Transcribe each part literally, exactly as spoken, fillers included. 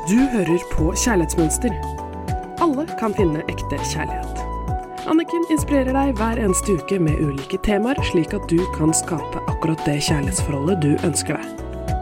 Du hører på Kjærlighetsmønster. Alle kan finne ekte kjærlighet. Anniken inspirerer deg hver eneste uke med ulike temaer, slik at du kan skape akkurat det kjærlighetsforholdet du ønsker deg.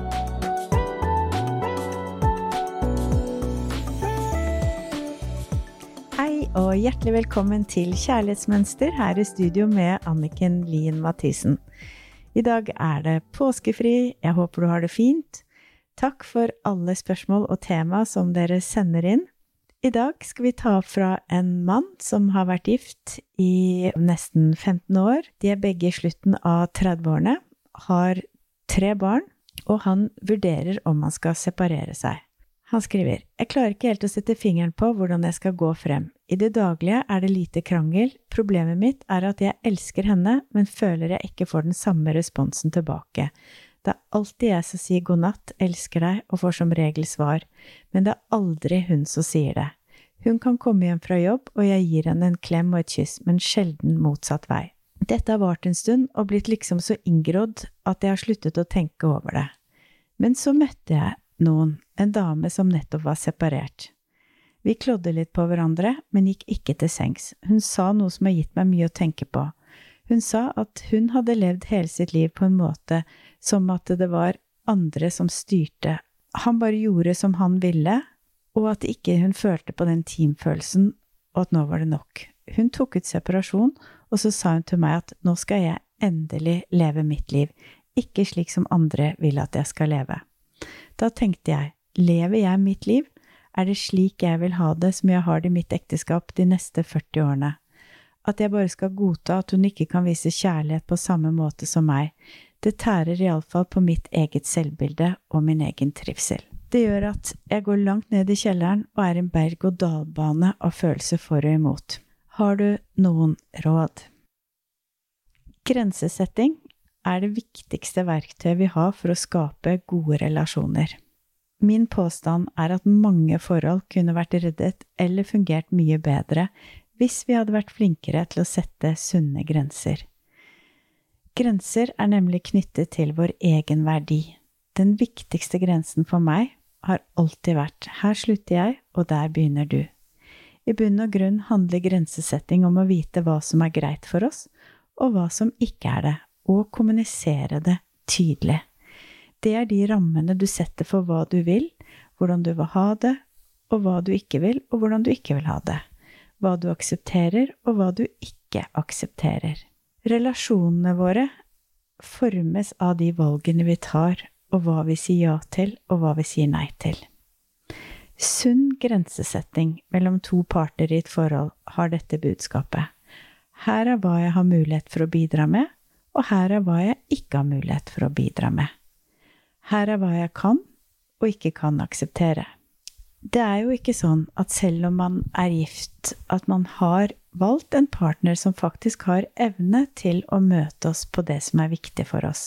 Hei og hjertelig velkommen til Kjærlighetsmønster her i studio med Anniken Lien Mathisen. I dag er det påskefri, jeg håper du har det fint. Takk for alle spørsmål og tema som dere sender inn. I dag skal vi ta opp fra en mann som har vært gift i nesten femten år. De er begge i slutten av tredve-årene, har tre barn, og han vurderer om han skal separere seg. Han skriver, jeg klarer ikke helt å sette fingeren på hvordan jeg skal gå frem. I det daglige er det lite krangel. Problemet mitt er at jeg elsker henne, men føler jeg ikke får den samme responsen tilbake. Det er alltid jeg som sier god natt, elsker deg, og får som regel svar, men det er aldri hun som sier det. Hun kan komme hjem fra jobb, og jeg gir henne en klem og et kyss, men sjelden motsatt vei. Dette har vart en stund, og blitt liksom så inngrodd at jeg har sluttet å tenke over det. Men så møtte jeg noen, en dame som nettopp var separert. Vi klodde litt på hverandre, men gikk ikke til sengs. Hun sa noe som har gitt meg mye å tenke på. Hun sa at hun hadde levd hele sitt liv på en måte som at det var andre som styrte. Han bare gjorde som han ville, og at ikke hun følte på den teamfølelsen, og at nå var det nok. Hun tok ut separasjon, og så sa hun til meg at nå skal jeg endelig leve mitt liv, ikke slik som andre vil at jeg skal leve. Da tenkte jeg, lever jeg mitt liv? Er det slik jeg vil ha det som jeg har det i mitt ekteskap de neste førti årene? At jeg bare skal godta at hun ikke kan vise kjærlighet på samme måte som meg. Det tærer i alle fall på mitt eget selvbilde og min egen trivsel. Det gjør at jeg går langt ned i kjelleren og er en berg- og dalbane av følelser for og imot. Har du noen råd? Grensesetting er det viktigste verktøyet vi har for å skape gode relasjoner. Min påstand er at mange forhold kunne vært reddet eller fungert mye bedre hvis vi hadde vært flinkere til å sette sunne grenser. Grenser er nemlig knyttet til vår egen verdi. Den viktigste grensen for meg har alltid vært, her slutter jeg, og der begynner du. I bunn og grunn handler grensesetting om å vite hva som er greit for oss, og hva som ikke er det, og kommunisere det tydelig. Det er de rammene du setter for hva du vil, hvordan du vil ha det, og hva du ikke vil, og hvordan du ikke vil ha det. Hva du aksepterer, og hva du ikke aksepterer. Relasjonene våre formes av de valgene vi tar, og hva vi sier ja til, og hva vi sier nei til. Sunn grensesetting mellom to parter i et forhold har dette budskapet. Her er hva jeg har mulighet for å bidra med, og her er hva jeg ikke har mulighet for å bidra med. Her er hva jeg kan, og ikke kan akseptere. Det er jo ikke sånn at selv om man er gift, at man har valgt en partner som faktisk har evne til å møte oss på det som er viktig for oss.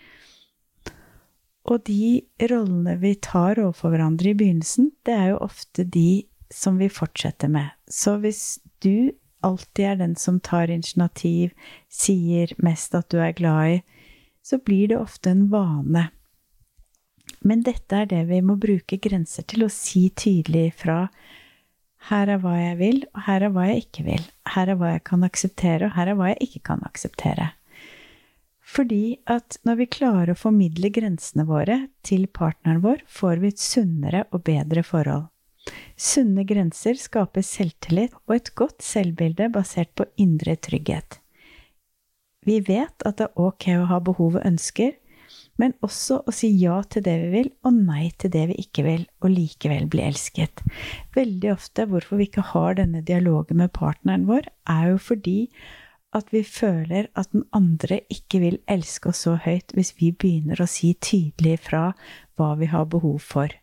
Og de rollene vi tar overfor hverandre i begynnelsen, det er jo ofte de som vi fortsetter med. Så hvis du alltid er den som tar initiativ, sier mest at du er glad i, så blir det ofte en vane. Men dette er det vi må bruke grenser til å si tydelig fra. Her er hva jeg vil, og her er hva jeg ikke vil. Her er hva jeg kan akseptere, og her er hva jeg ikke kan akseptere. Fordi at når vi klarer å formidle grensene våre til partneren vår, får vi et sunnere og bedre forhold. Sunne grenser skaper selvtillit og et godt selvbilde basert på indre trygghet. Vi vet at det er ok å ha behov og ønsker, men også å si ja til det vi vil, og nei til det vi ikke vil, og likevel bli elsket. Veldig ofte hvorfor vi ikke har denne dialogen med partneren vår, er jo fordi at vi føler at den andre ikke vil elske oss så høyt hvis vi begynner å si tydelig fra hva vi har behov for.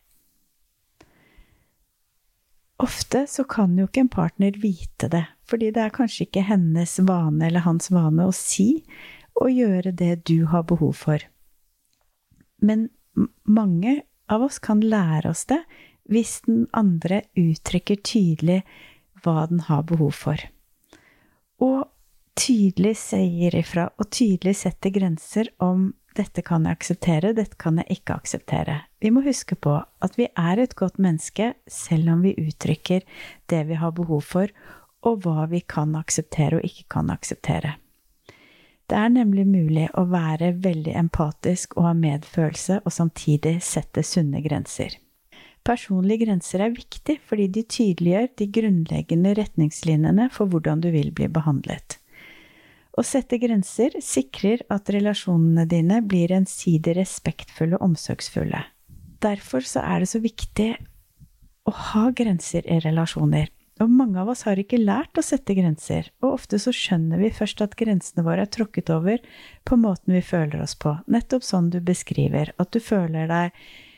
Ofte så kan jo ikke en partner vite det, fordi det er kanskje ikke hennes vane eller hans vane å si og gjøre det du har behov for. Men mange av oss kan lære oss det hvis den andre uttrykker tydelig hva den har behov for. Og tydelig sier ifra og tydelig setter grenser om dette kan jeg akseptere, dette kan jeg ikke akseptere. Vi må huske på at vi er et godt menneske, selv om vi uttrykker det vi har behov for, og hva vi kan akseptere og ikke kan akseptere. Det er nemlig mulig å være veldig empatisk og ha medfølelse, og samtidig sette sunne grenser. Personlige grenser er viktig fordi de tydeliggjør de grunnleggende retningslinjene for hvordan du vil bli behandlet. Å sette grenser sikrer at relasjonene dine blir ensidig respektfulle og omsorgsfulle. Derfor så er det så viktig å ha grenser i relasjoner. Og mange av oss har ikke lært å sette grenser, og ofte så skjønner vi først at grensene våre er tråkket over på måten vi føler oss på. Nettopp sånn du beskriver, at du føler deg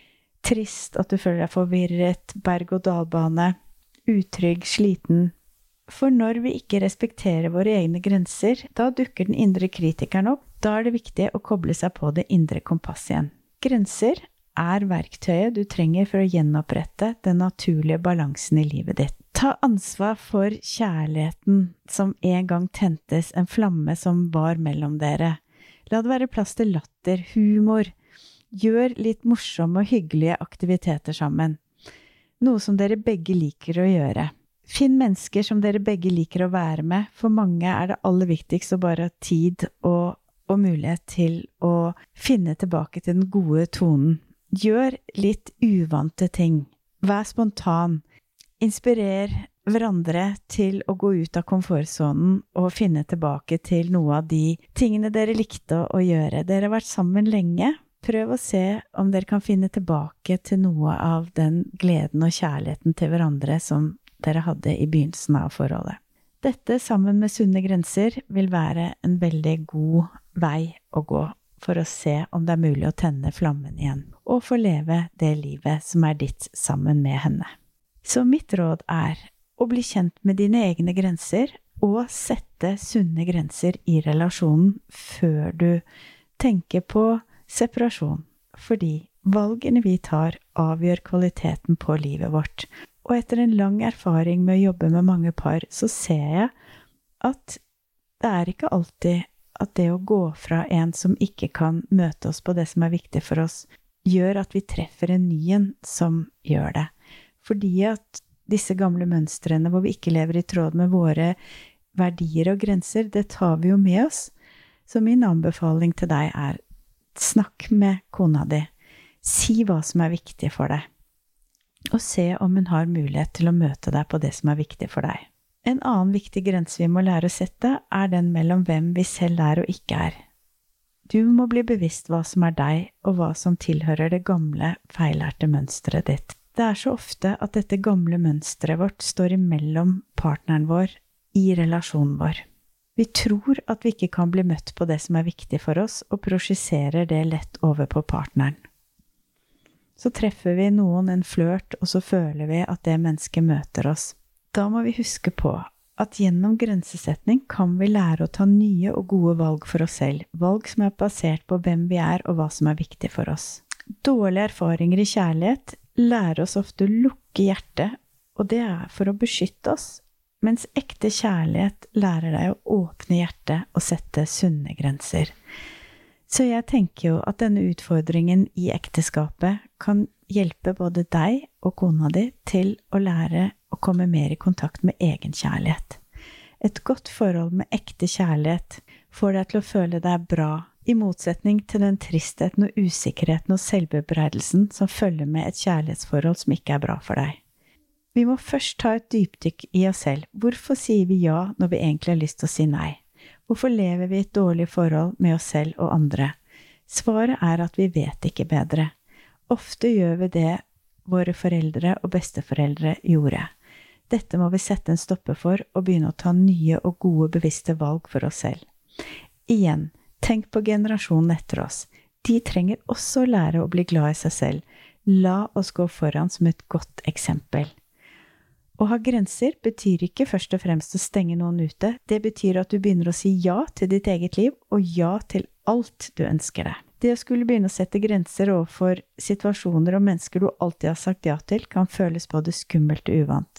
trist, at du føler deg forvirret, berg-og-dalbane, utrygg, sliten. For når vi ikke respekterer våre egne grenser, da dukker den indre kritikeren opp. Da er det viktig å koble seg på det indre kompass igjen. Grenser er verktøyet du trenger for å gjenopprette den naturlige balansen i livet ditt. Ta ansvar for kjærligheten som en gang tentes, en flamme som var mellom dere. La det være plass til latter, humor. Gjør litt morsomme og hyggelige aktiviteter sammen. Noe som dere begge liker å gjøre. Finn mennesker som dere begge liker å være med. For mange er det aller viktigst å bare ha tid og, og mulighet til å finne tilbake til den gode tonen. Gjør litt uvante ting. Vær spontan. Inspirer hverandre til å gå ut av komfortzonen og finne tilbake til noe av de tingene dere likte å gjøre. Dere har vært sammen lenge. Prøv å se om dere kan finne tilbake til noe av den gleden og kjærligheten til hverandre som dere hadde i begynnelsen av forholdet. Dette sammen med sunne grenser vil være en veldig god vei å gå for å se om det er mulig å tenne flammen igjen, og få leve det livet som er ditt sammen med henne. Så mitt råd er å bli kjent med dine egne grenser, og sette sunne grenser i relasjonen før du tenker på separasjon, fordi valgene vi tar avgjør kvaliteten på livet vårt. Og etter en lang erfaring med å jobbe med mange par, så ser jeg at det er ikke alltid at det å gå fra en som ikke kan møte oss på det som er viktig for oss, gjør at vi treffer en ny en som gjør det. Fordi at disse gamle mønstrene hvor vi ikke lever i tråd med våre verdier og grenser, det tar vi jo med oss. Så min anbefaling til deg er snakk med kona di. Si hva som er viktig for deg. Og se om hun har mulighet til å møte deg på det som er viktig for deg. En annen viktig grense vi må lære å sette er den mellom hvem vi selv er og ikke er. Du må bli bevisst hva som er deg, og hva som tilhører det gamle, feillærte mønstret ditt. Det er så ofte at dette gamle mønstret vårt står imellom partneren vår i relasjonen vår. Vi tror at vi ikke kan bli møtt på det som er viktig for oss, og prosjiserer det lett over på partneren. Så treffer vi noen en flørt, og så føler vi at det mennesket møter oss. Da må vi huske på at gjennom grensesetning kan vi lære å ta nye og gode valg for oss selv. Valg som er basert på hvem vi er og hva som er viktig for oss. Dårlige erfaringer i kjærlighet lærer oss ofte å lukke hjertet, og det er for å beskytte oss. Mens ekte kjærlighet lærer deg å åpne hjertet og sette sunne grenser. Så jeg tenker jo at denne utfordringen i ekteskapet kan hjelpe både deg og kona di til å lære å komme mer i kontakt med egen kjærlighet. Et godt forhold med ekte kjærlighet får deg til å føle deg bra, i motsetning til den tristheten og usikkerheten og selvbebreidelsen som følger med et kjærlighetsforhold som ikke er bra for deg. Vi må først ta et dypdykk i oss selv. Hvorfor sier vi ja når vi egentlig har lyst til å si nei? Hvorfor lever vi i et dårlig forhold med oss selv og andre? Svaret er at vi vet ikke bedre. Ofte gjør vi det våre foreldre og besteforeldre gjorde. Dette må vi sette en stopper for og begynne å ta nye og gode bevisste valg for oss selv. Igjen, tenk på generasjonen etter oss. De trenger også å lære å bli glad i seg selv. La oss gå foran som et godt eksempel. Å ha grenser betyr ikke først og fremst å stenge noen ute. Det betyr at du begynner å si ja til ditt eget liv, og ja til alt du ønsker deg. Det å skulle begynne å sette grenser overfor situasjoner og mennesker du alltid har sagt ja til, kan føles både skummelt og uvant.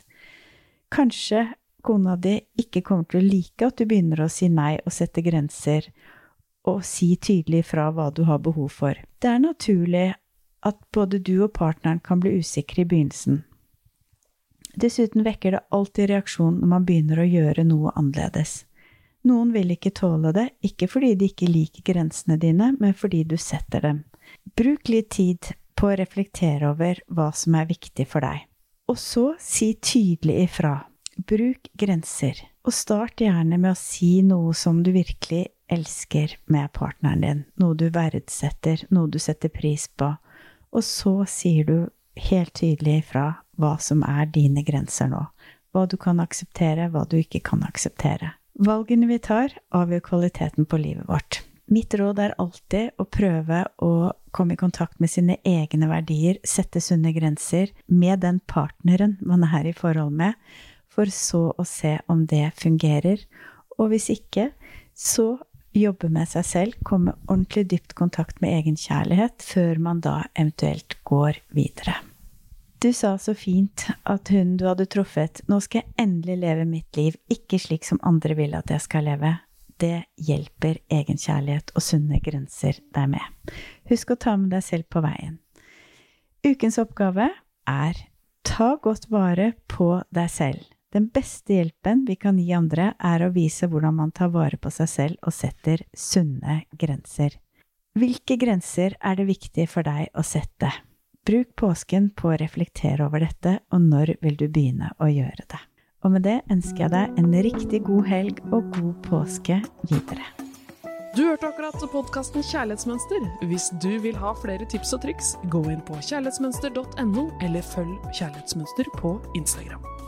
Kanskje kona di ikke kommer til å like at du begynner å si nei og sette grenser, å si tydelig fra hva du har behov for. Det er naturlig at både du og partneren kan bli usikre i begynnelsen. Dessuten vekker det alltid reaksjon når man begynner å gjøre noe annerledes. Noen vil ikke tåle det, ikke fordi de ikke liker grensene dine, men fordi du setter dem. Bruk litt tid på å reflektere over hva som er viktig for deg. Og så si tydelig ifra. Bruk grenser, og start gjerne med å si noe som du virkelig elsker med partneren din, noe du verdsetter, noe du setter pris på, og så sier du helt tydelig ifra hva som er dine grenser nå, hva du kan akseptere, hva du ikke kan akseptere. Valgene vi tar avgjør kvaliteten på livet vårt. Mitt råd er alltid å prøve å komme i kontakt med sine egne verdier, sette sunne grenser med den partneren man er i forhold med, for så å se om det fungerer, og hvis ikke, så jobbe med seg selv, komme ordentlig dypt kontakt med egen kjærlighet, før man da eventuelt går videre. Du sa så fint at hun du hadde truffet, nå skal jeg endelig leve mitt liv, ikke slik som andre vil at jeg skal leve. Det hjelper egen kjærlighet og sunne grenser deg med. Husk å ta med deg selv på veien. Ukens oppgave er ta godt vare på deg selv. Den beste hjelpen vi kan gi andre er å vise hvordan man tar vare på seg selv og setter sunne grenser. Hvilke grenser er det viktig for deg å sette? Bruk påsken på å reflektere over dette, og når vil du begynne å gjøre det? Og med det ønsker jeg deg en riktig god helg og god påske videre. Du hørte akkurat podcasten Kjærlighetsmønster. Hvis du vil ha flere tips og triks, gå inn på kjærlighetsmønster punktum no eller følg Kjærlighetsmønster på Instagram.